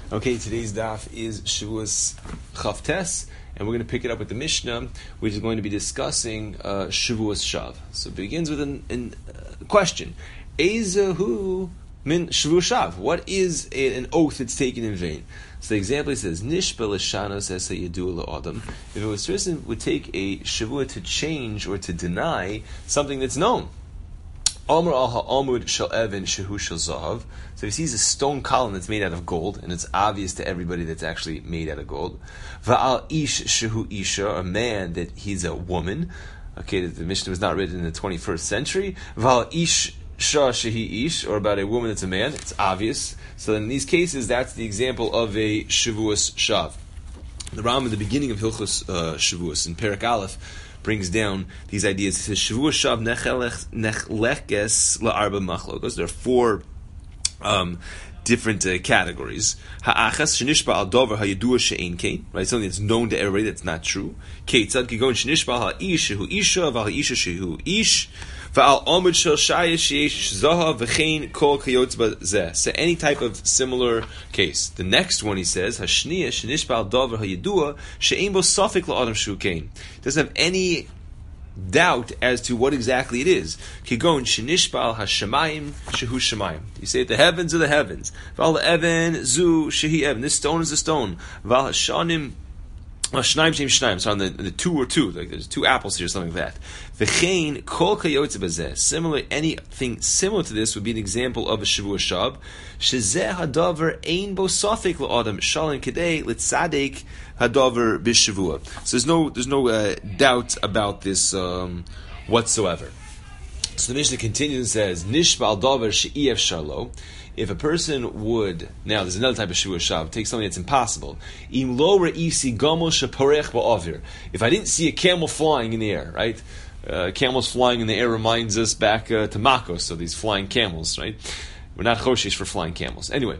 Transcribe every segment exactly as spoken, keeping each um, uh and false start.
Okay, today's daf is Shavuos Chavtes, and we're going to pick it up with the Mishnah, which is going to be discussing uh, Shavuos Shav. So it begins with an, an, uh, question: Ezehu min Shavuos Shav? What is a, an oath that's taken in vain? So the example says, Nishba l'shanos esa yedua la'adam. If a person would take a Shavuot to change or to deny something that's known. Amr al ha'amud shel evan shehu shel zahav. So he sees a stone column that's made out of gold, and it's obvious to everybody that's actually made out of gold. Va'al ish shehu isha, a man that he's a woman. Okay, the Mishnah was not written in the twenty-first century. Va'al ish shah shehi ish, or about a woman that's a man. It's obvious. So in these cases, that's the example of a Shavuos Shav. The Ram in the beginning of Hilchos uh, Shavuos in Perek Aleph brings down these ideas. He says, Shavuos Shav nechlekes la'arba machlokos. There are four um, different uh, categories. Ha'achas shenishba al dover ha'yedua she'ein kein, right? Something that's known to everybody that's not true. Keitzad kigon shenishba ha'ish shehu isha v'ha'isha shehu ish v'al omud shel shaya sheyesh zahav v'chein kol kayotz b'zeh. So any type of similar case. The next one he says, hashniya shenishba al dover ha'yedua she'ein bo safik la'adam shehu kein. Doesn't have any doubt as to what exactly it is. Kigon shenishbal hashemayim shehu shemayim. You say it, the heavens are the heavens. Val even zu shehi even. This stone is a stone. Val hashanim shnaim shem shnaim. So on the, the two or two, like there's two apples here, something like that. V'chein kol kayotze b'zeh. Similar, anything similar to this would be an example of a Shavuos Shav. Shezeh hadavar ein bo safik la'adam shalom kedei litzadek hadavar b'shavua. So there's no there's no uh, doubt about this um, whatsoever. So the Mishnah continues and says, Nishbal davar she'ef shalo. If a person would, now there's another type of Shavuos Shav, take something that's impossible. Im lo re'isi gamol sheporech ba'avir. If I didn't see a camel flying in the air, right? Uh, camels flying in the air reminds us back uh, to Makos, so these flying camels, right? We're not choshesh for flying camels. Anyway,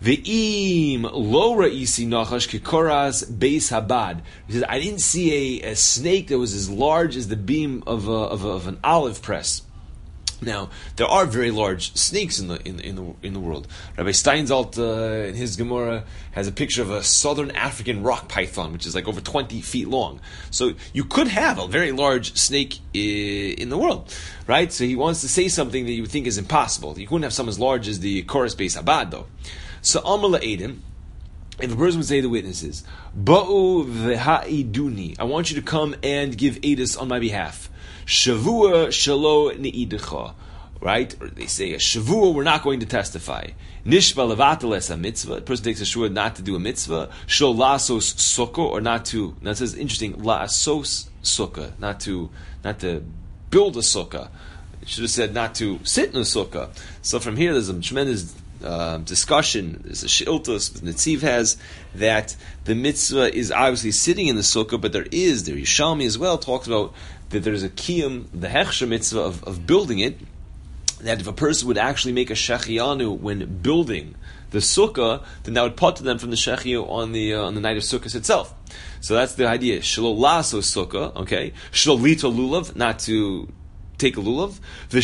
ve'im lo ra'isi nachash kikoras beis habad. He says, I didn't see a, a snake that was as large as the beam of, a, of, a, of an olive press. Now, there are very large snakes in the in, in the in the world. Rabbi Steinzalt, uh, in his Gemara, has a picture of a southern African rock python, which is like over twenty feet long. So you could have a very large snake I- in the world, right? So he wants to say something that you would think is impossible. You couldn't have something as large as the Koras Beis Habad, though. So Amar la'edim, if a person would say to the witnesses, Ba'u v'ha'iduni, I want you to come and give edus on my behalf. Shavua shalo ne'idecha, right? Or they say a shavua, we're not going to testify. Nishba levateles a mitzvah. A person takes a shavua not to do a mitzvah. Shol lasos sukkah, or not to. Now it says interesting, lasos sukkah, not to not to build a sukkah. It should have said not to sit in a sukkah. So from here, there's a tremendous Uh, discussion. There's a shiltos that Netziv has that the mitzvah is obviously sitting in the sukkah, but there is, the Yerushalmi as well talks about that there's a kiyum, the hechsher mitzvah of, of building it, that if a person would actually make a shechianu when building the sukkah, then that would put to them from the shechianu on the uh, on the night of Sukkot itself. So that's the idea. Shelo laso sukkah, okay? Shelo lito lulav, not to take a lulav.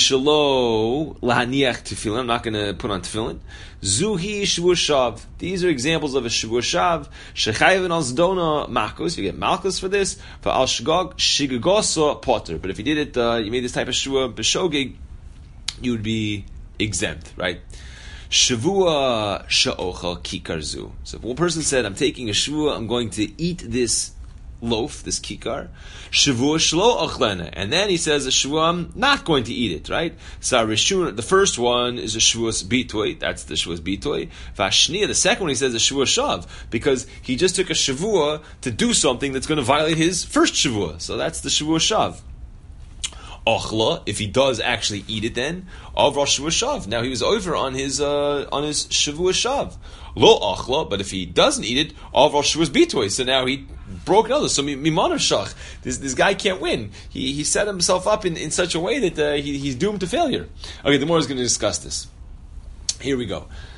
V'shelo lahaniach tefillin. I'm not going to put on tefillin. Zuhi Shavuos Shav. These are examples of a Shavuos Shav. Shechayvin al zdona makos. You get malchus for this. For al shgog shigagosa potter. But if you did it, uh, you made this type of shavua b'shogig, you would be exempt, right? Shavua sha'ochal kikarzu. So if one person said, I'm taking a shavua, I'm going to eat this loaf, this kikar, shavua shlo ochlena, and then he says a shavua, I'm not going to eat it, right? So rishun, the first one is a shavuos bitoy, that's the shavuos bitoy. Vashniya, the second one he says a shavuos shav, because he just took a shavua to do something that's going to violate his first shavua, so that's the shavuos shav. Ochla, if he does actually eat it, then of Rosh Shav. Now he was over on his uh, on his Shavuos Shav. Lo ochla, but if he doesn't eat it, of Rosh Bitoy. So now he broke another. So mimana shach. This this guy can't win. He he set himself up in, in such a way that uh, he he's doomed to failure. Okay, the more is going to discuss this. Here we go.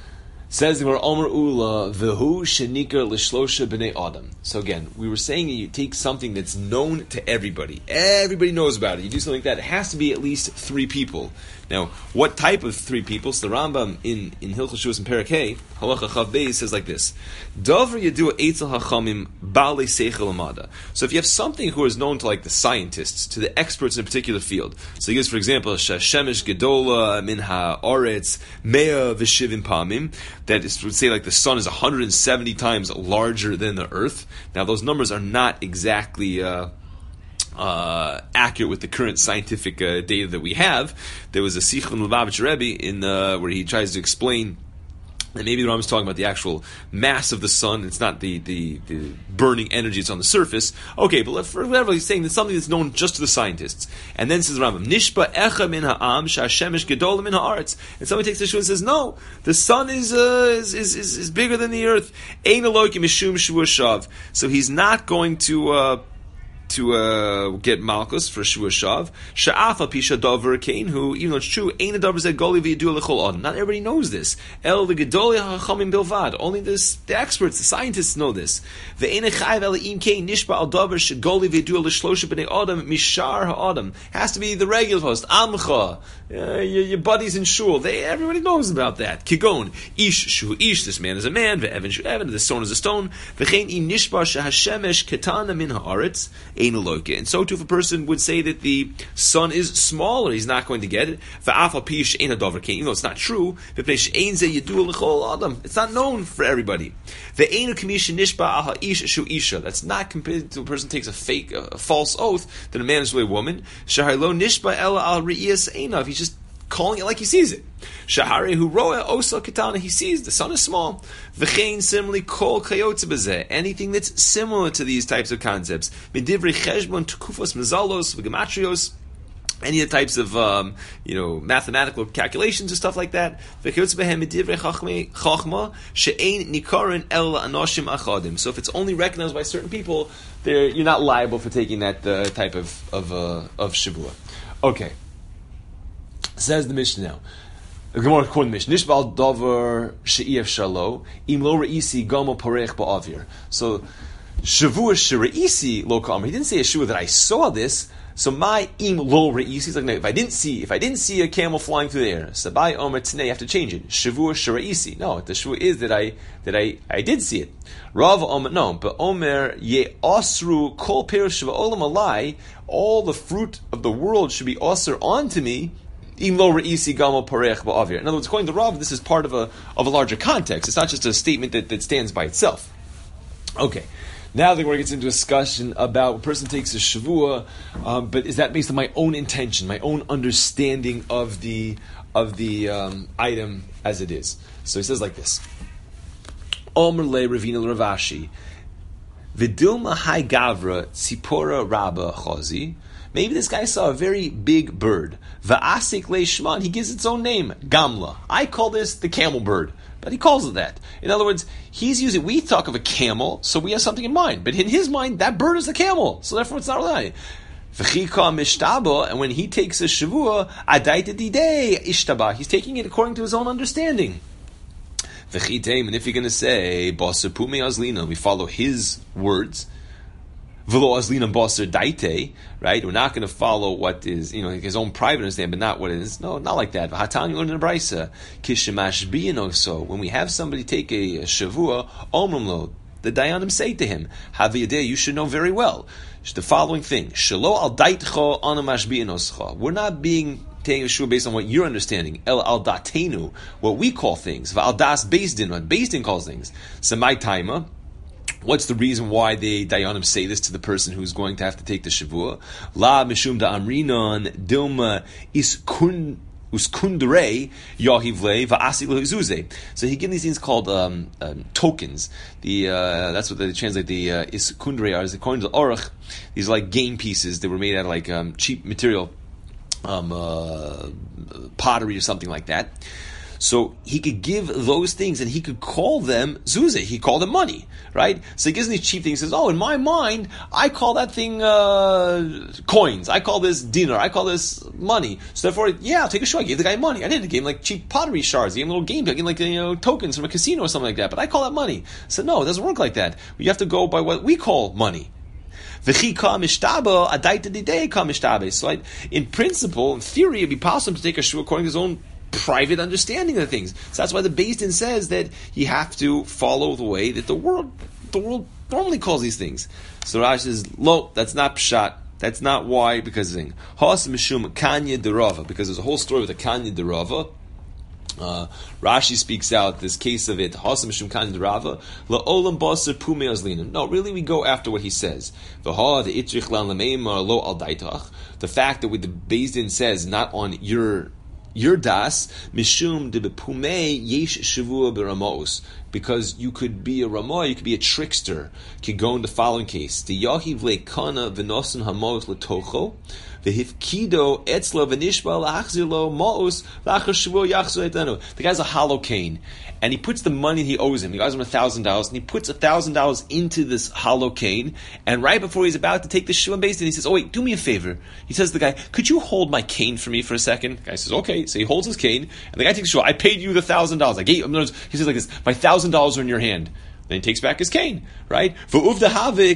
Says the Gemara, Omer Ula, V'hu shenikar l'shlosha b'nei Adam. So again, we were saying that you take something that's known to everybody. Everybody knows about it. You do something like that, it has to be at least three people. Now, what type of three people? So the Rambam in, in Hilchos Shavuos and Perek Hey, Halacha Chav Beis, says like this. Dover yadua eitzel hachamim ba'alei seichel amada. So if you have something who is known to like the scientists, to the experts in a particular field. So he gives, for example, Shemesh Gedola min ha'aretz mea v'shivim pamim. That is, would say like the sun is one hundred seventy times larger than the earth. Now those numbers are not exactly uh, uh, accurate with the current scientific uh, data that we have. There was a Sikh from Lubavitch Rebbe in uh, where he tries to explain. And maybe the Rambam is talking about the actual mass of the sun. It's not the, the, the burning energy that's on the surface. Okay, but for whatever he's saying, it's something that's known just to the scientists. And then says the Rambam, Nishba echa min ha'am sha'shemesh gedola min ha'aretz. And somebody takes the issue and says, no, the sun is, uh, is, is, is, is bigger than the earth. Ein elokim mishum shvua shav. So he's not going to... Uh, to uh, get Malchus for Shua Shav. Sha'afa pisha dover kain, who, even though it's true, ain't a dover zed goli v'yidu l'chol adam. Not everybody knows this. El the gedoli ha'chamim bilvad. Only this, the experts, the scientists know this. Ve'ein echayv ela'im kain nishba al dover shegoli v'yidu l'shlosha b'nei adam mishar ha'adam. Has to be the regular host. Amcha. Uh, your, your buddies in shul. They, everybody knows about that. Kigon. Ish shu ish. This man is a man. Ve'evan shu evan. This stone is a stone. Ve'chein in nishba shehashemesh ketana min ha'aretz. And so too, if a person would say that the sun is smaller, he's not going to get it. Even though it's not true, it's not known for everybody. That's not compared to a person takes a fake, a false oath that a man is really a woman. He's just calling it like he sees it. Shahari who roa osa kitana, he sees the sun is small. V'chein similarly kol kayotze bezeh, anything that's similar to these types of concepts. Midivri cheshbon tukufos mezalos v'gematrios, any of the types of um, you know mathematical calculations and stuff like that. V'kayotze behem midivri chachma she'ein nikarin el anoshim achadim. So if it's only recognized by certain people, you're not liable for taking that uh, type of of uh, of shavua. Okay. Says the Mishnah now. The Gemara quotes the Mishnah. Nishbal dover she'ef shalo im lo reisi gamo parech ba'avir. So shavua she'reisi lo ka'amr. He didn't say a shavua that I saw this. So my im lo reisi is like no, if I didn't see if I didn't see a camel flying through the air. Sabai omer tnei, you have to change it. Shavua she'reisi. No, the shavua is that I that I, I did see it. Rav omer no, but omer ye osru kol perish v'olam alai. All the fruit of the world should be osir onto me. In other words, according to Rav, this is part of a of a larger context. It's not just a statement that, that stands by itself. Okay, now the Gemara gets into a discussion about a person takes a shavua, um, but is that based on my own intention, my own understanding of the of the um, item as it is? So he says like this: Omer le Ravina Ravashi, Vidilma Hai Gavra Tzipora Rabba Chozi. Maybe this guy saw a very big bird. Va'asik leishman, he gives its own name, Gamla. I call this the camel bird, but he calls it that. In other words, he's using, we talk of a camel, so we have something in mind. But in his mind, that bird is the camel, so therefore it's not right. V'chika mishtaba, and when he takes a shavua, adaita didei ishtaba, he's taking it according to his own understanding. V'chiteim, and if you're going to say, Basar pume azlina, we follow his words, V'lo azlina basar daite, right? We're not going to follow what is, you know, his own private understanding, but not what it is. No, not like that. V'hatani learned in the Brisa, kishemash biyano. So when we have somebody take a, a shavua, omrumlo, the dayanim say to him, Haviyadeh, you should know very well the following thing: Shelo al daitcho anamash biyanoscha. We're not being taking a shavua based on what you're understanding. El al datenu, what we call things. V'al das beis din, what beis din calls things. So my taima. What's the reason why the Dayanim say this to the person who's going to have to take the Shavua? La mishum da amrinon dilma iskun uskundere yahivle va'asi lohizuze. So he gives these things called um, um, tokens. The uh, that's what they translate the uh, iskundere are. According to the Aruch, these are like game pieces that were made out of like um, cheap material, um, uh, pottery or something like that. So he could give those things and he could call them zuzah. He called them money, right? So he gives them these cheap things. He says, oh, in my mind, I call that thing uh, coins. I call this dinar. I call this money. So therefore, yeah, I'll take a show. I gave the guy money. I didn't. I gave him like cheap pottery shards. I gave him a little game. I gave him like, you know, tokens from a casino or something like that. But I call that money. So no, it doesn't work like that. You have to go by what we call money. So I, in principle, in theory, it'd be possible to take a shua according to his own private understanding of things. So that's why the Beis Din says that you have to follow the way that the world the world normally calls these things. So Rashi says, lo, that's not pshat. That's not why, because thing. Has mishum kanya derava, because there's a whole story with the kanya derava. Uh, Rashi speaks out this case of it. Has mishum kanya derava laolam baser pume azlina. No, really, we go after what he says. V'ha the itrich lan lameimar lo al daitach. The fact that what the Beis Din says, not on your your das mishum de bepume yesh shavua beramos, because you could be a ramah, you could be a trickster. Could go in the following case: the yahiv lekana v'nosen hamos letocho v'hifkido etzlo v'nishba lachzilo maos lachar shavua yachzor etanu. The guy's a hollow cane, and he puts the money he owes him. He owes him a thousand dollars, and he puts a thousand dollars into this hollow cane. And right before he's about to take the shua Beis Din, he says, "Oh wait, do me a favor." He says to the guy, "Could you hold my cane for me for a second?" The guy says, "Okay." So he holds his cane, and the guy takes the shua. I paid you the thousand dollars. I gave. He says like this: "My thousand dollars are in your hand." Then he takes back his cane, right? Right? So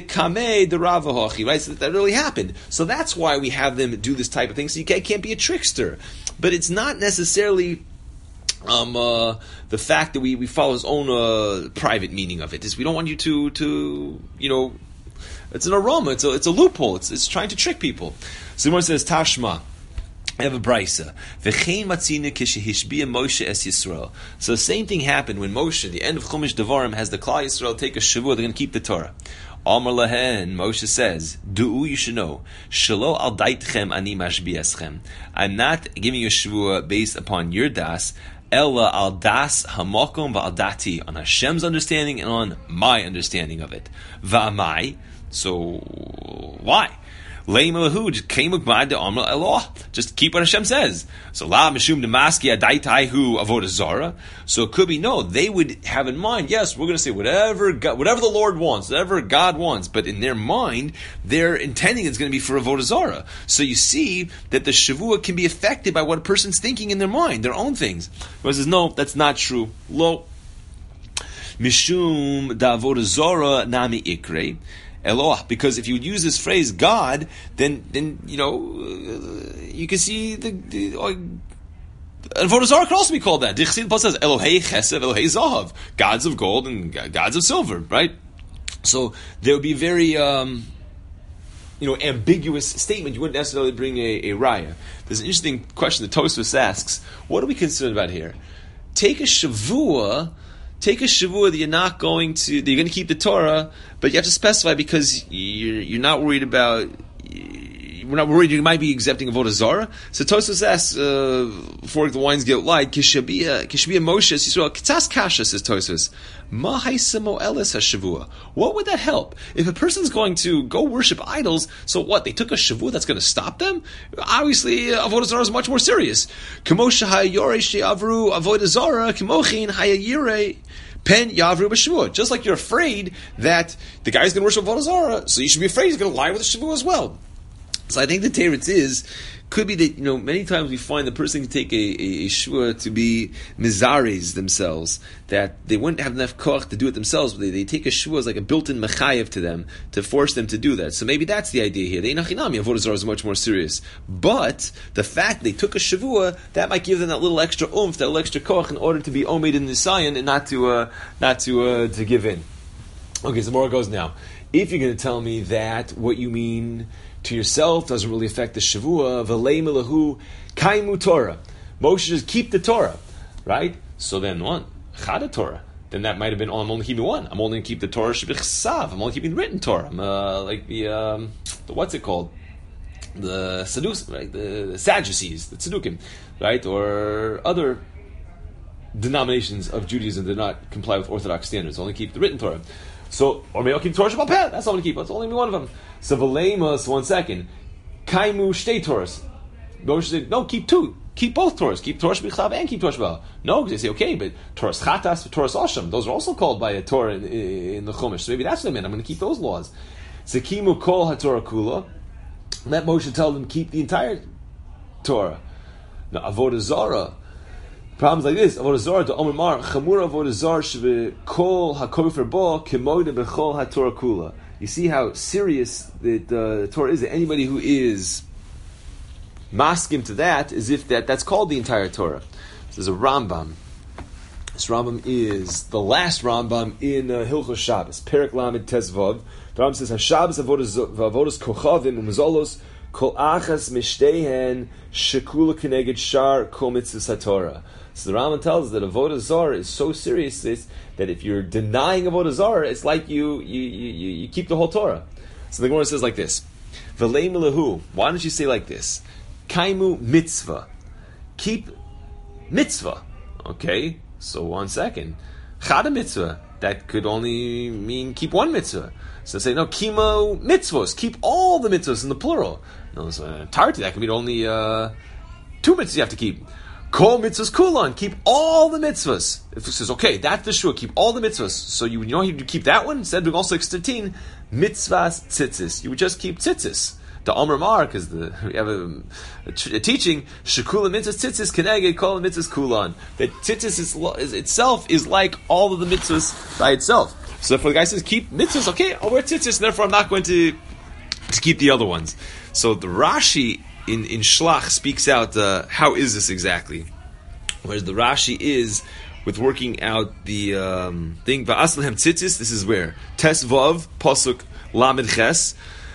that really happened. So that's why we have them do this type of thing. So you can't be a trickster, but it's not necessarily. Um, uh, the fact that we, we follow his own uh, private meaning of it is we don't want you to to you know, it's an aroma, it's a it's a loophole, it's it's trying to trick people. So one says Tashma. I have a brisa. So the same thing happened when Moshe, the end of Chumash Devarim, has the Klal Yisrael take a shavua. They're going to keep the Torah. Amar lahen, Moshe says, "Du'u, you should know, shelo al daitchem ani mashbiaschem. I'm not giving you a shavua based upon your das, ella al das hamakom va'al dati, on Hashem's understanding and on my understanding of it. Va'amai. So why?" Just keep what Hashem says. So la mishum demaski adaitai hu avodah zara. So it could be no. They would have in mind, yes, we're going to say whatever God, whatever the Lord wants, whatever God wants. But in their mind, they're intending it's going to be for avodah zara. So you see that the shavua can be affected by what a person's thinking in their mind, their own things. He says, no, that's not true. Lo mishum da avodah zara nami ikre. Eloah, because if you would use this phrase God, then then you know uh, you can see the, the uh, avodah zarah could also be called that. Dichsid says Elohei Chesed, Elohei Zahav, gods of gold and gods of silver, right? So there would be very um, you know ambiguous statement. You wouldn't necessarily bring a, a raya. There's an interesting question that Tosfos asks: what are we concerned about here? Take a shavua. Take a shavua that you're not going to, that you're going to keep the Torah, but you have to specify because you're, you're not worried about, we're not worried you might be exempting avodah zara. So Tosfos asks, uh, before the wines get light, Kishabia Moshe Yisrael Kitzas Kasha, says Tosfos, Ma haisamo elis hashavua. What would that help? If a person's going to go worship idols, so what? They took a shavua that's going to stop them? Obviously, uh, avodah zara is much more serious. Kemosha hayore she'avru avodah zara kemochin hayayire. Pen Yavru b'Shavua. Just like you're afraid that the guy's going to worship avodah zara, so you should be afraid he's going to lie with the Shavua as well. So I think the teretz is, could be that, you know, many times we find the person can take a, a, a shua to be mizares themselves, that they wouldn't have enough koch to do it themselves, but they, they take a shua as like a built-in mechayev to them, to force them to do that. So maybe that's the idea here. The inachinami, avodah zarah is much more serious. But the fact they took a shavua, that might give them that little extra oomph, that little extra koch, in order to be omed in the Nisayan and not to, uh, not to, uh, to give in. Okay, so more it goes now. If you're going to tell me that what you mean to yourself doesn't really affect the shavua, v'lei melahu kaimu Torah. Moshe says, keep the Torah, right? So then what? Chada Torah. Then that might have been, oh, I'm only keeping one. I'm only going to keep the Torah shebichsav. I'm only keeping the written Torah. I'm uh, like the, um, the, what's it called? The Sadducees, right? The, the Sadducees, the Tzedukim, right? Or other denominations of Judaism that do not comply with Orthodox standards. Only keep the written Torah. So, or maybe I'll keep Torah Shabbat Peh. That's all I'm going to keep. That's only one of them. So, V'leimus, one second. Kaimu Shtei Torahs. Moshe said, no, keep two. Keep both Torahs. Keep Torah Shbichav and keep Torah Shbal. No, because they say, okay, but Torah Chatas, Torah Asham, those are also called by a Torah in, in the Chumash. So maybe that's what I meant. I'm going to keep those laws. Zekimu Kol HaTorah Kula. Let Moshe tell them, keep the entire Torah. Now, Avodah Zarah. Problems like this. Avodah Zarah, to Omer Mar, Chamur Avodah Zarah, Shve Kol HaKofer Bo, Kemoide Bechol HaTorah Kula. You see how serious the, the Torah is, that anybody who is maskim to that, as if that, that's called the entire Torah. So there's a Rambam. This Rambam is the last Rambam in uh, Hilchos Shabbos, Perek Lamed Tezvav. The Rambam says, HaShabbos Avodas Kochavim U'Mazolos Kol Achas Mishtehen Shekula Keneged Shar Kol Mitzvahs HaTorah. So the Rambam tells us that Avodah Zarah is so serious that if you're denying Avodah Zarah, it's like you you, you you keep the whole Torah. So the Gemara says like this: V'lei milahu. Why don't you say like this? Kaimu mitzvah. Keep mitzvah. Okay. So one second. Chada mitzvah. That could only mean keep one mitzvah. So say no. Kimo mitzvos. Keep all the mitzvahs in the plural. No, so entirety that could mean only uh, two mitzvahs you have to keep. Kol mitzvahs kulan, keep all the mitzvahs. If it says, okay, that's the shua, keep all the mitzvahs. So you, you know you keep that one? Instead of doing all six thirteen, mitzvahs tzitzis. You would just keep tzitzis. The Omer Mar, because we have a, a, a teaching, shekula mitzvahs tzitzis keneged kol mitzvahs kulan. That tzitzis is, is, itself is like all of the mitzvahs by itself. So if the guy says, keep mitzvahs, okay, I'll wear tzitzis, and therefore I'm not going to, to keep the other ones. So the Rashi in, in Shlach speaks out uh, how is this exactly. Whereas the Rashi is with working out the um, thing. Va'aslehem tzitzis, this is where? Tes Vav, Pasuk Lamed Ches.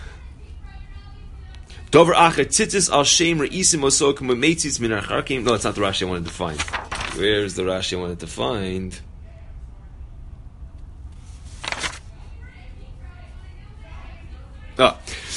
Dover Acher tzitzis al shem re'isim osok memetzitz min acharkim. No, it's not the Rashi I wanted to find. Where's the Rashi I wanted to find? Ah.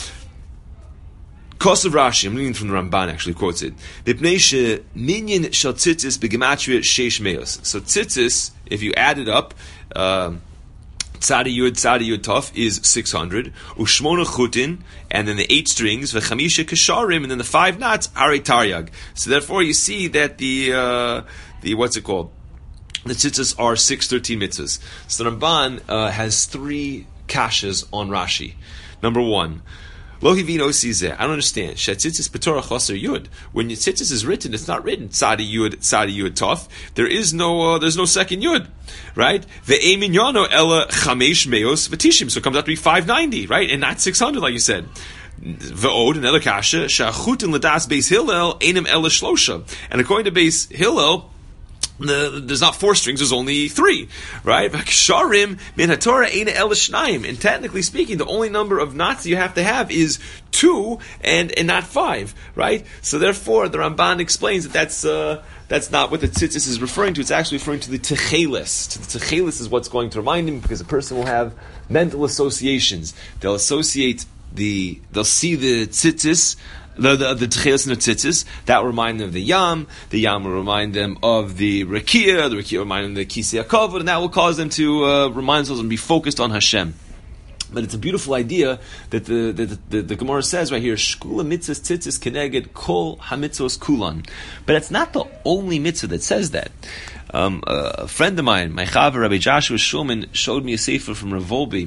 Kosav Rashi, I'm reading from the Ramban, actually quotes it. Minyan shel tzitzis begematria sheish meos. So tzitzis, if you add it up, um, tzadi yud, tzadi yud tov is six hundred. Ushmona chutin, and then the eight strings, v'chamisha kasharim, and then the five knots, are taryag. So therefore you see that the, uh, the what's it called? The tzitzis are six thirteen mitzvahs. So the Ramban uh, has three kashas on Rashi. Number one, Lo hivino sizeh. I don't understand. Shetzitzis b'torah chaser yud. When tzitzis is written, it's not written tzadi yud, tzadi yud tof. There is no, uh, there's no second yud, right? Ve'emin yano ela chamesh meos v'tishim. So it comes out to be five ninety, right? And not six hundred, like you said. Ve'od another kasha shachutin l'das beis hillel enim ela shlosha. And according to beis hillel, The, there's not four strings, there's only three, right? Sharim min haTorah eina el shnayim. And technically speaking, the only number of knots you have to have is two and, and not five, right? So therefore, the Ramban explains that that's uh, that's not what the tzitzis is referring to. It's actually referring to the techelis. To the techelis is what's going to remind him, because a person will have mental associations. They'll associate the, they'll see the tzitzis, The the the tchelis and the tzitzis, that will remind them of the yam. The yam will remind them of the rakia. The rakia will remind them of the kisei hakavod, and that will cause them to uh, remind themselves and be focused on Hashem. But it's a beautiful idea that the the, the, the, the Gemara says right here, shkula mitzvahs tzitzis keneged kol hamitzvos kulan. But it's not the only mitzvah that says that. Um, uh, a friend of mine, my chaver Rabbi Joshua Shulman, showed me a sefer from Rav Wolbe,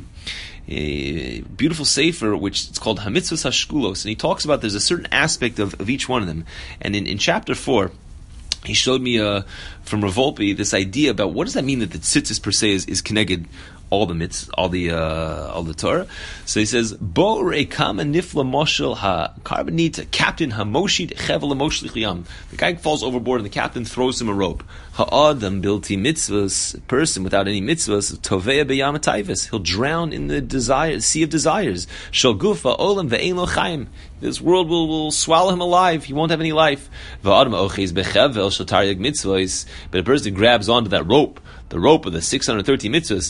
a beautiful sefer, which it's called Hamitzvos Hashkulos, and he talks about there's a certain aspect of, of each one of them. And in, in chapter four, he showed me uh, from Rav Wolbe this idea about what does that mean that the tzitzis per se is, is connected all the mitz, all the uh, all the Torah. So he says, Bo re'kama nifla moshel ha carbonita captain hamoshid chevel emoshlich yam. The guy falls overboard and the captain throws him a rope. Ha'adam bilti mitzvahs, a person without any mitzvahs, tovea b'yam ha'tayvis. He'll drown in the desire, sea of desires. Shel gufa olam ve'ein lo chaim. This world will, will swallow him alive. He won't have any life. Va'adam ochiz bechevel shel taryag mitzvahs. But a person grabs onto that rope, the rope of the six hundred thirty mitzvahs.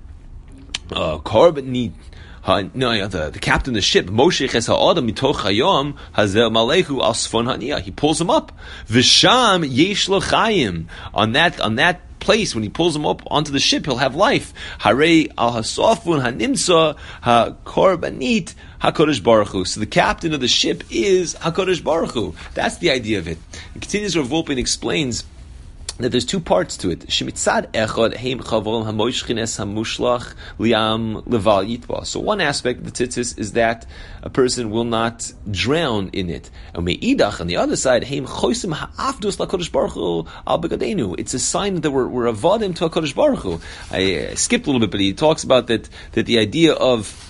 Uh, Korban uh, no, yeah, the, the captain of the ship, Moshe Ches Ha'adam mitoch hayom hazel malechu al sfon haniya. He pulls him up. V'sham yesh lo chayim. On that, on that place, when he pulls him up onto the ship, he'll have life. Harei al hasofun hanimsa ha korbanit HaKadosh Baruch Hu. So the captain of the ship is HaKadosh Baruch Hu. That's the idea of it. It continues, Rav Wolpe explains that there's two parts to it. Shemitzad echad heim chavol hamoishchines hamushlach liam leval yitba. So one aspect of the tzitzis is that a person will not drown in it. And meidach, on the other side, heim choisim ha'afdus laKadosh Baruch Hu al begadenu. It's a sign that we're, we're avodim to HaKadosh Baruch Hu. I uh, skipped a little bit, but he talks about that that the idea of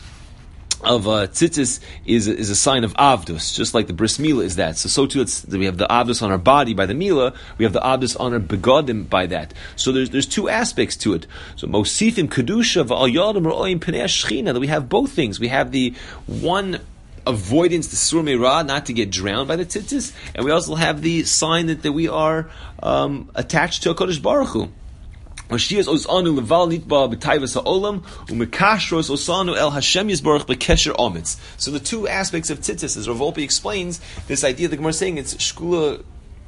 of uh, tzitzis is is a sign of avdus, just like the bris milah is that. So so too, it's, we have the avdus on our body by the milah, we have the avdus on our begadim by that. So there's there's two aspects to it. So mosifim kedusha v'al yadim ro'im pnei shechina, that we have both things. We have the one avoidance, the sur meirah, not to get drowned by the tzitzis, and we also have the sign that, that we are um, attached to HaKadosh Baruch Hu. Mashiach osanu leval nitba b'tayvas ha'olam u'mekashros osanu el Hashem yisbarach b'kesher omitz. So the two aspects of tzitzis, as Rav Wolpe explains, this idea the Gemara is saying it's shkula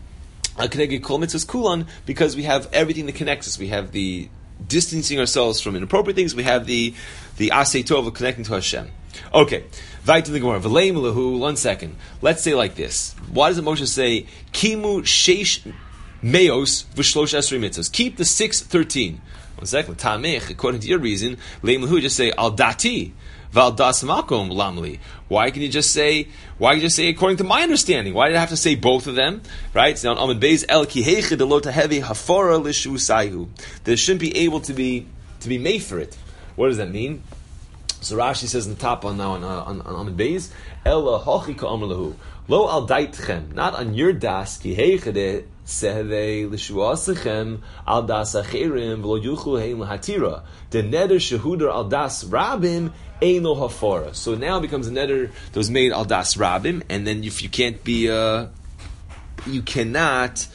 k'neged kol mitzvos kulan, because we have everything that connects us. We have the distancing ourselves from inappropriate things. We have the the asay tov of connecting to Hashem. Okay, right to the Gemara. V'leim lahu. One second. Let's say like this. Why does the Moshe say kimu sheish meos v'shlosh esrei mitzvos? Keep the six thirteen. One second. Tamech, according to your reason, leim lahu, just say al dati v'al das makom lamli. Why can you just say? Why can you just say according to my understanding? Why did I have to say both of them? Right? So on Amud Beis el kiheiche delota hevi hafora lishu saihu. There shouldn't be able to be to be made for it. What does that mean? So Rashi says in the top on now on on, on Amud Beis ela hochi ka'amar lahu lo al daitchem, not on your das kiheiche de sehve lishuasichem al das achirim v'lo yuchu heim lahatira the neder shehudar al das rabim eino hafora. So now it becomes a neder that was made al das rabim, and then if you can't be uh, you cannot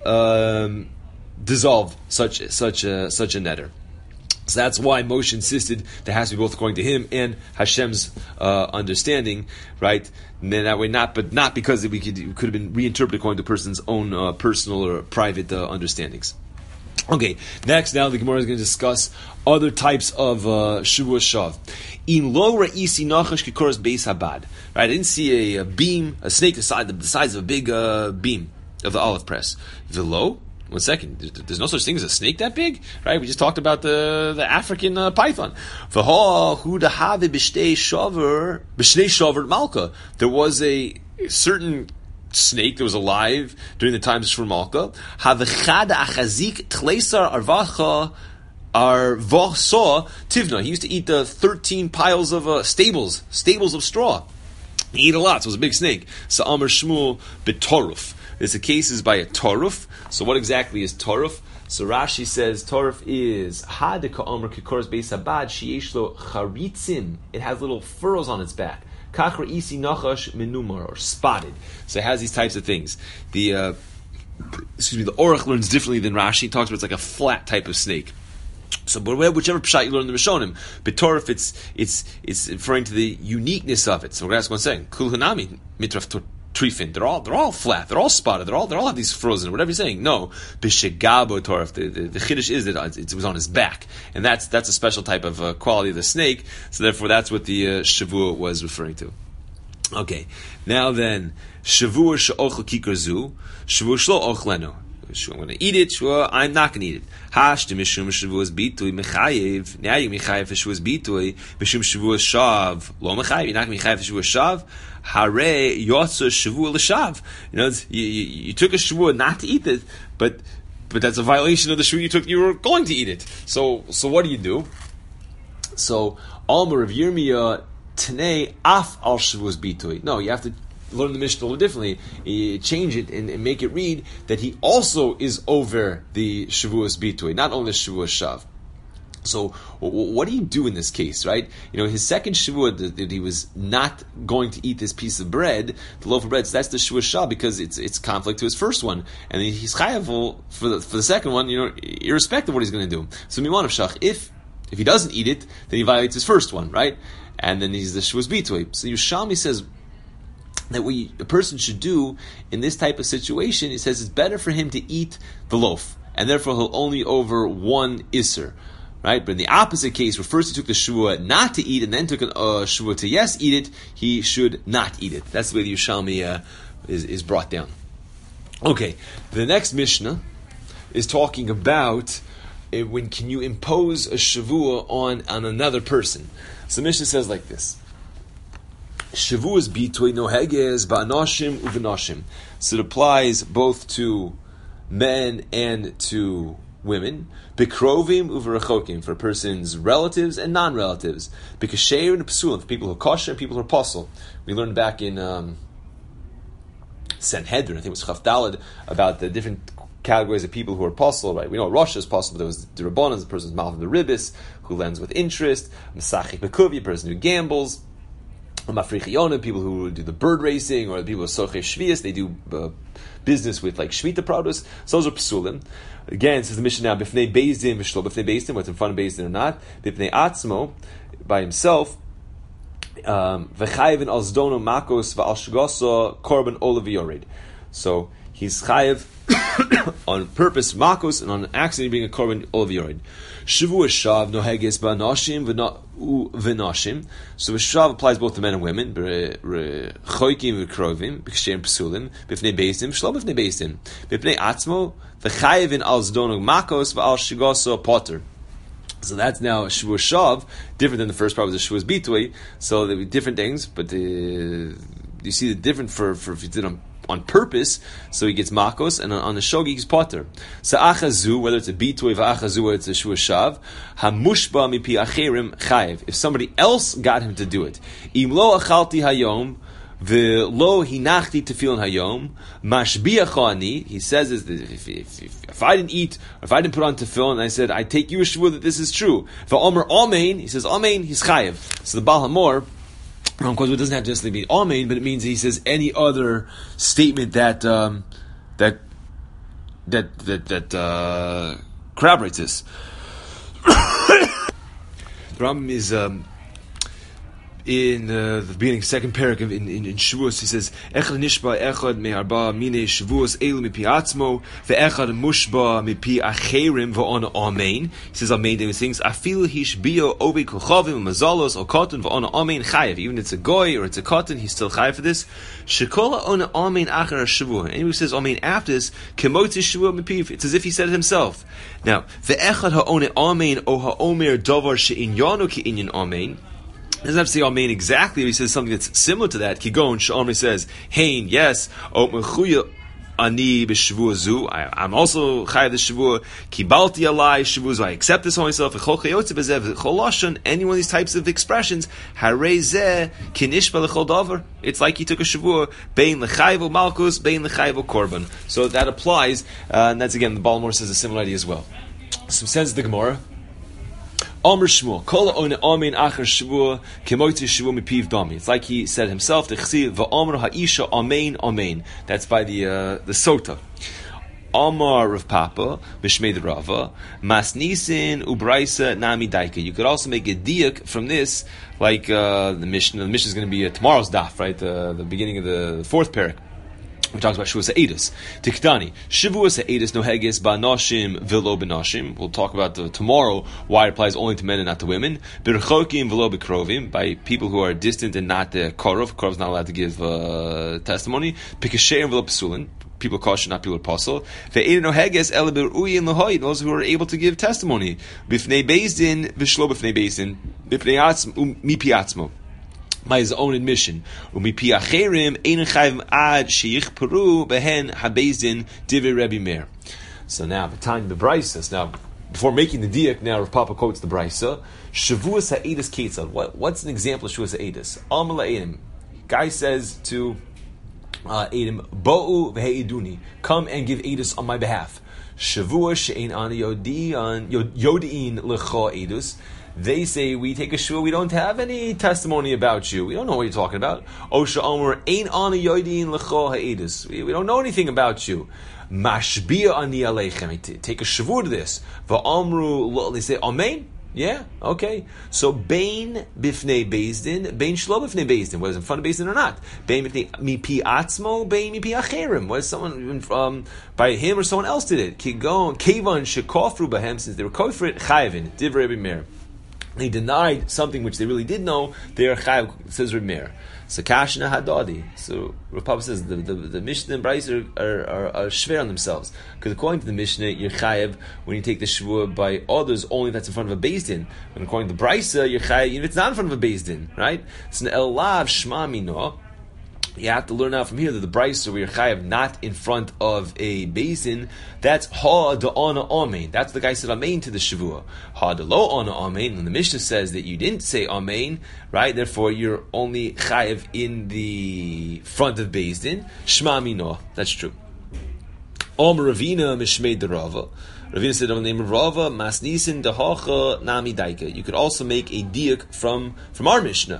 um, dissolve such such a such a neder. So that's why Moshe insisted there has to be both according to him and Hashem's uh, understanding, right? And then that way, not but not because we could it could have been reinterpreted according to a person's own uh, personal or private uh, understandings. Okay, next now the Gemara is going to discuss other types of uh, Shavua Shav. In lo ra'isi nachash kikoras beis habad. Right, I didn't see a, a beam, a snake the size, the size of a big uh, beam of the olive press. V'lo. One second. There's no such thing as a snake that big, right? We just talked about the the African uh, python. There was a certain snake that was alive during the times of Shur Malka. Tivna. He used to eat the thirteen piles of uh, stables, stables of straw. He ate a lot, so it was a big snake. So Amar Shmuel betoruf. There's a case is by a toruf. So what exactly is toruf? So Rashi says toruf is hadika omer kikoras beis habad sheishlo charitzim. It has little furrows on its back. Kachra isi nachash menumar, or spotted. So it has these types of things. The uh, excuse me, the Orach learns differently than Rashi. He talks about it's like a flat type of snake. So, but whichever pshat you learn in the Rishonim, betorif, it's it's it's referring to the uniqueness of it. So we're going to ask one second. Kul hanami mitraf trifin. They're all they're all flat. They're all spotted. They're all they all have these frozen. Whatever you're saying. No, b'shegabo torif. The the, the chiddush is that it was on his back, and that's that's a special type of uh, quality of the snake. So therefore, that's what the uh, shavua was referring to. Okay, now then, shavua she'ochel kikarzu, shavua shlo ochlenu. I'm going to eat it. Sure, I'm not going to eat it. Hash to mishum shavuos bitui mechayev. Now you mechayev for shavuos bitui. Mishum shavuos shav lo mechayev. You're not going to mechayev for shavuos shav. Hare yotza shavuos l'shav. You know, you, you, you took a shavuos not to eat it, but but that's a violation of the shavuos you took. You were going to eat it. So so what do you do? So Alma of Yirmiyah Tanei af al shavuos bitui. No, you have to learn the Mishnah a little differently, you change it and, and make it read that he also is over the Shavuos Bitui, not only the Shavuos Shav. So, w- what do you do in this case, right? You know, his second Shavuot that, that he was not going to eat this piece of bread, the loaf of bread, so that's the Shavuos Shav because it's it's conflict to his first one, and he's chayav for the for the second one, you know, irrespective of what he's going to do. So, Miman of Shach, if if he doesn't eat it, then he violates his first one, right? And then he's the Shavuos Bitui. So, Yerushalmi says that what a person should do in this type of situation, he says it's better for him to eat the loaf, and therefore he'll only over one Isser. Right? But in the opposite case, where first he took the shvua not to eat and then took a uh, shvua to yes eat it, he should not eat it. That's the way the Yerushalmi uh, is, is brought down. Okay, the next Mishnah is talking about uh, when can you impose a shavua on, on another person. So Mishnah says like this: Shavuas bitui noheges ba'anoshim u'v'noshim. So it applies both to men and to women. Bikrovim u'v'rechokim, for a person's relatives and non-relatives. Bikasher and psulim, for people who are kosher and people who are apostle. We learned back in um, Sanhedrin, I think it was Chaf Daled, about the different categories of people who are apostle, right? We know Rosh is possible. There was the Rabbanan, the person's mouth of the ribbis, who lends with interest. Masachik Bekuvi, a person who gambles. Mafrichionim, people who do the bird racing, or the people who are Soche Shvius, they do uh, business with like Shvita produce. So those are Psulim. Again, says the Mishnah now, Bifnei Bezdin, Vishlo Bifnei Bezdin, what's in front of Bezdin or not. Bifnei Atzmo, by himself. V'chayvin al zdono makos v'al shgoso korban olav yored. So he's chayiv on purpose makos and on accident being a korban olav yored. Shavua shav noheges ba'noshim v'noshim. So the shav applies both to men and women. Choikim v'krovim b'ksherim psulim b'fnei beisim shlo b'fnei beisim b'fnei atzmo v'chayvin al zdono makos v'al shgoso potter. So that's now a Shavuos Shav, different than the first part was a Shavuos Bitui. So there be different things, but the, you see the different for, for if you did on, on purpose, so he gets Makos, and on, on the Shogi he's Potter. So Achazu, whether it's a Bitui, Achazu, whether it's a Shavuos Shav, Hamushba mipi acherim chayev. If somebody else got him to do it, Im lo achalti hayom, V'lo hinachti tefillin hayom mashbiachani. He says is if, if, if, if I didn't eat, or if I didn't put on tefillin, and I said I take you a shvur that this is true. V'omer amen. He says amen. He's chayev. So the Baal Hamor, of course, it doesn't have to just be amen, but it means he says any other statement that um, that that that that uh, corroborates this. The Rambam is. Um, In uh, the beginning, second paragraph in, in, in Shavuos, he says, Echad nishba echad me'arba mine Shavuos elu mipi atzmo, ve'echad mushba mipi acherim v'ona amen. He says, amen, these things, afil hishbio obe kochavim, mazalos, or cotton, v'ona amen chayev. Even if it's a goy or it's a cotton, he's still chayev for this. Shekola ona amen achar Shavuos. Anyone who says amen after this, kemotzi Shavuos mipiv. It's as if he said it himself. Now, ve'echad ha'ona amen, o ha'omer davar she'inyanu ki inyan amen. He doesn't have to say amen exactly, but he says something that's similar to that. Kigon, Sh'omri says, Hein, yes, O mechuya ani b'shavua zu. I'm also chayav the shavua. Kibalti alai shavua zu. I accept this on myself. V'chol chayotze b'zev. Choloshan, any one of these types of expressions, harei zeh kinishba l'chol davar. It's like he took a shavua, bein l'chayvo malchus, bein l'chayvo korban. So that applies, uh, and that's again, the Balmor says a similar idea as well. So says the Gemara, Amr Shmuel, Kol Ona Amen Achar Shavua, Kemoitzi Shavua Mipiv Dami. It's like he said himself, the Chsi V'Amr Ha'isha Amen Amen. That's by the uh, the Sota. Amar Rav Papa, Mishmei Rava, Mas Nisin Ubraisa Nami Daika. You could also make a diak from this, like uh, the Mishnah. The Mishnah is going to be uh, tomorrow's daf, right? Uh, the beginning of the fourth parak. We talked about Shavuos Ha'edus. Tiktani. Shavuos Ha'edus noheges ba'noshim v'lo b'noshim. We'll talk about the, tomorrow why it applies only to men and not to women. B'rechokim v'lo b'krovim. By people who are distant and not the korov. Korov is not allowed to give uh, testimony. Pikasheim v'lo p'sulin. People caution, not people apostle. Ve'edin noheges ele b'ru'yin l'hoyin. Those who are able to give testimony. B'fnei bezdin v'shlo b'fnei bezdin. B'fnei atzmo mipi atzmo. By his own admission, umipi acherim ein chayim ad sheyichperu behen habezdin divrei Rebbe Meir. So now the time the Brisa. Now, before making the diak, now Rav Papa quotes the Brisa. Shavuos ha'edus ketzad. What, what's an example of Shavuos ha'edus? Amar la'edim. Guy says to uh, Edim, bo'u v'he'iduni. Come and give edus on my behalf. Shavuos she'ein ani yodi'in l'cha edus. They say, we take a shua, we don't have any testimony about you. We don't know what you're talking about. Osha Omer, ain't ani yoidin l'cho ha'edus. We don't know anything about you. Mashbia ani aleichem. Take a shavur to this. Va'amru, they say, amen? Yeah, okay. So Bain Bifnei Bezdin, Bain Shlo Bifnei Bezdin, whether it's in front of Bezdin or not. Bain Bifnei Mipi Atzmo, Bain Mipi Acherim, whether someone um, by him or someone else did it. Kigon, Kevan Shekofru Bahem, since they were kofrit, Chayvin, Divrei Rebbe Meir. They denied something which they really did know, they are Chayv, says Rebbe Meir. So Kashna Hadadi. So Rav Papa says the, the, the Mishnah and Brisa are, are, are, are shver on themselves. Because according to the Mishnah, you're chayev when you take the shvua by others, only if that's in front of a Beis Din. And according to the Brisa, you're chayev even if it's not in front of a Beis Din, right? So an elav shma mino. You have to learn out from here that the Brisa where you're chayev not in front of a Beis Din, that's ha de ana amen. That's the guy said amen to the shavua. Ha de lo ana amen. And the Mishnah says that you didn't say amen, right? Therefore, you're only chayev in the front of Beis Din. Shma mino. That's true. Om Ravina mishmei de Rava. Ravina said on the name of Rava, masnisin dehacha nami daika. You could also make a diak from from our Mishnah.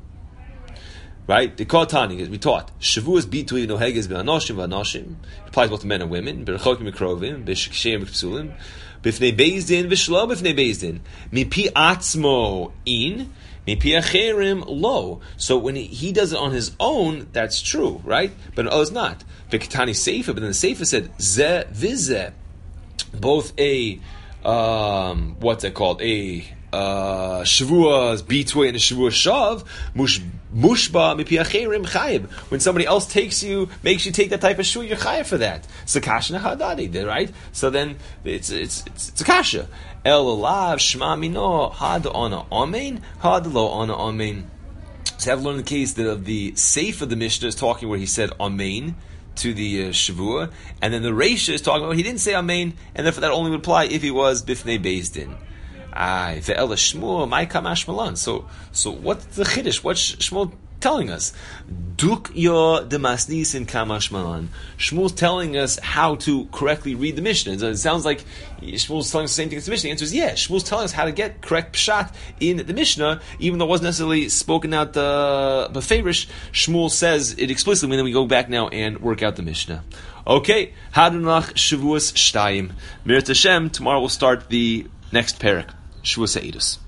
Right? The Kotani, as we taught, Shavuos bitui noheges be'anoshim v'anoshim. It applies both to men and women. B'rechokim mikrovim, b'shkshem b'kpsulim, b'fnei bezdin, v'shlo b'fnei bezdin. Mipi atzmo in, mipi acherim lo. So when he, he does it on his own, that's true, right? But oh, it's not. V'ketani seifa, but then the seifa said ze v'ze, both a um, what's it called? A uh, Shavuos bitui and a Shavuos shav mush. Mushba mipi acherim chayiv. When somebody else takes you, makes you take that type of shul, you're chayiv for that. It's a kasha hadadi, right? So then it's it's it's, it's a kasha. El alav shma mino had ona amen had lo ona amen. So I've learned the case that of the seif of the Mishnah is talking where he said amen to the uh, shavua, and then the Reisha is talking about he didn't say amen, and therefore that only would apply if he was bifnei beis din. Ah, ve'ela Shmuel, my kamash malan. So, so what's the chiddush? What's Shmuel telling us? Duk yo demasnis in kamash malan. Shmuel's telling us how to correctly read the Mishnah. It sounds like Shmuel's telling us the same thing as the Mishnah. The answer is yes. Shmuel's telling us how to get correct pshat in the Mishnah, even though it wasn't necessarily spoken out the uh, beferish. Shmuel says it explicitly, and then we go back now and work out the Mishnah. Okay, Hadunach Shavuos Shtayim. Mir Tashem. Tomorrow we'll start the next parak. Shavuos Ha'edus.